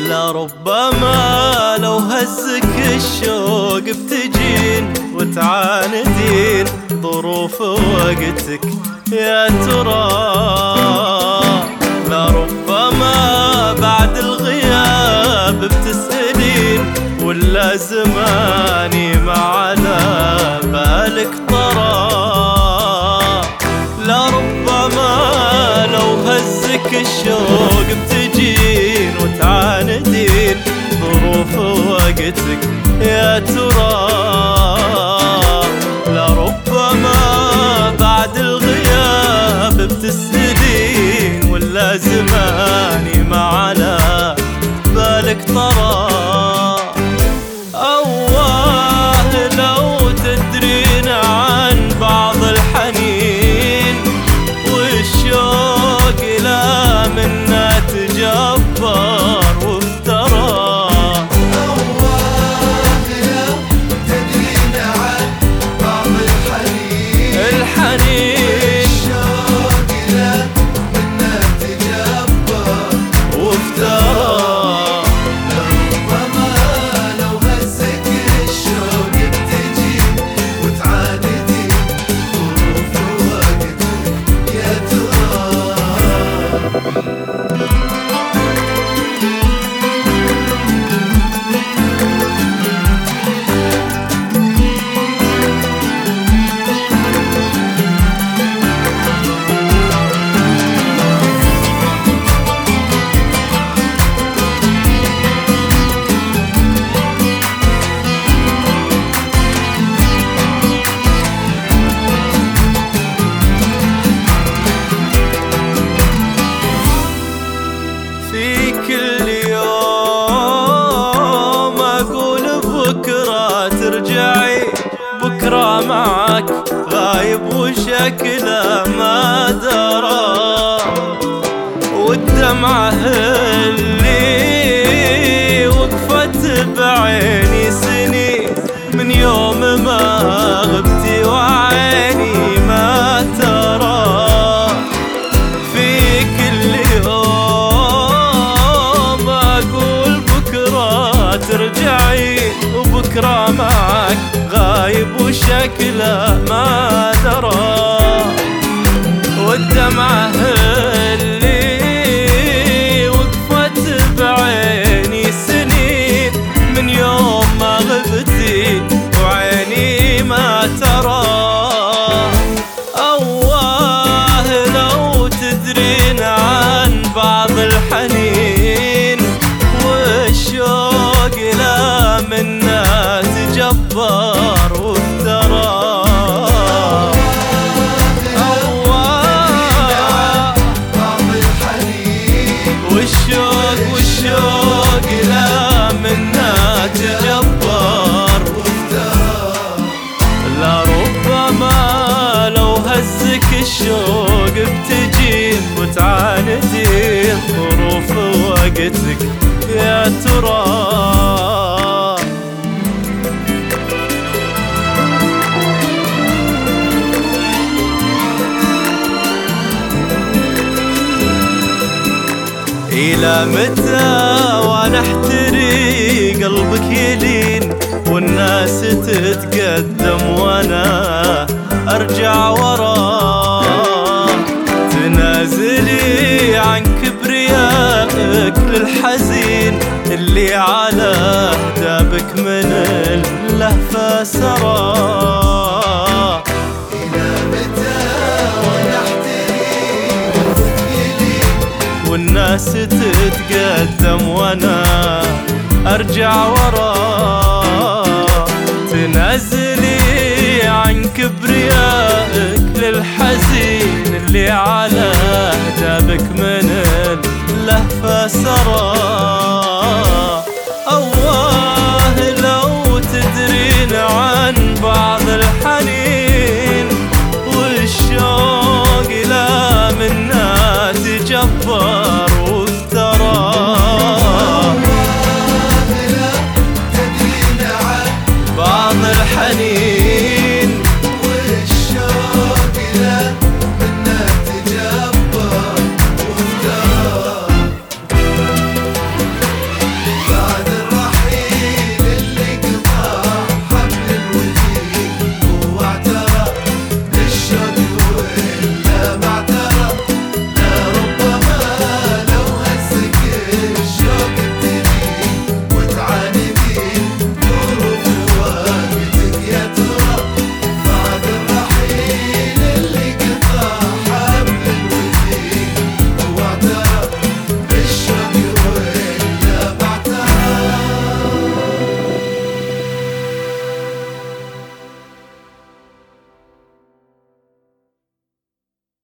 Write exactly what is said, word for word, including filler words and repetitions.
لربما لو هزك الشوق بتجين وتعاندين ظروف وقتك يا ترى. لربما بعد الغياب بتسألين ولا زماني ما على بالك طرى. لربما لو هزك الشوق بتجين وتعاندين ظروف وقتك يا ترى. لربما بعد الغياب بتسألين ولا زماني ما على بالك طرى. أواه لو تدرين عن بعض الحنين والشوق لا منا تجبر وافترى. أواه لو تدرين عن بعض الحنين الحنين والشوق لا منا تجبر وافترى. في كل يوم أقول بكرة ترجعي، بكرة معك غايب وشكله ما درى. والدمعة اللي وقفت بعيني سنين من يوم ما غبتي وعيني ما ترى. في كل يوم أقول بكرة ترجعي وبكرة معك غايب وشكله ما درى. والدمعة اللي وقفت بعيني سنين من يوم ما غبتي وعيني ما ترى. أواه لو تدرين عن بعض الحنين والشوق لا منا تجبر وافترى. أواه بعض الحنين والشوق والشوق لا منا تجبر وافترى. لربما لو هزك الشوق بتجين وتعاندين ظروف وقتك يا ترى. إلى متى وانا احتري قلبك يلين والناس تتقدم وانا ارجع ورا. تنازلي عن كبريائك للحزين اللي على هدابك من اللهفة سرى. إلى متى وأنا أحتري والناس تتقدم وانا ارجع ورا. تنازلي عن كبريائك للحزين اللي على هدابك من اللهفة سرى.